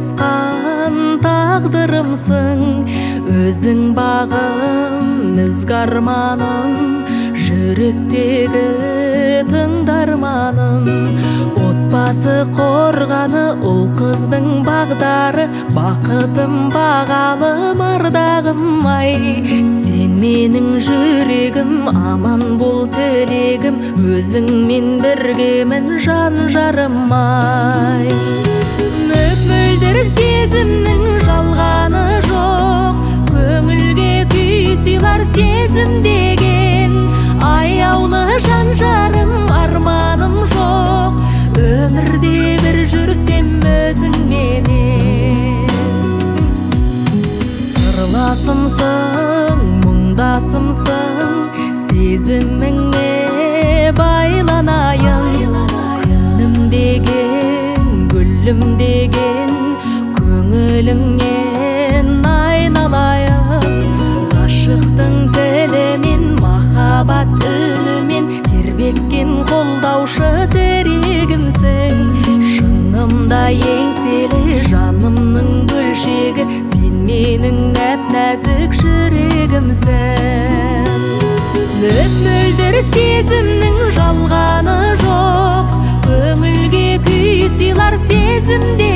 жазған тағдырымсың, өзің бағым, ізгі арманым, жүректегі тыңдарманым. Отбасы қорғаны, ұл қыздың бағдары, бақытым бағалым, ардағым ай. Сен менің жүрегім, аман бол тілегім, өзіңмен біргемін жан жарым ай. Мөп-мөлдір сезімнің жалғаны жоқ, көңілге күй сыйлар сезім деген. Аяулы жан жарым, арманым жоқ, өмірде бір жүрсем өзіңменен. Сырласымсың, мұңдасымсың, сезіміңе байланайын. Күнім деген, гүлім деген, көңіліңнен айналайын. Ғашықтың тілімен, махаббат үнімен тербеткен қолдаушы тірегімсің. Шыңымда еңселі жанымның бөлшегі, сен менің нәп-нәзік жүрегімсің. Мөп-мөлдір сезімнің жалғаны жоқ, көңілге күй сыйлар сезімде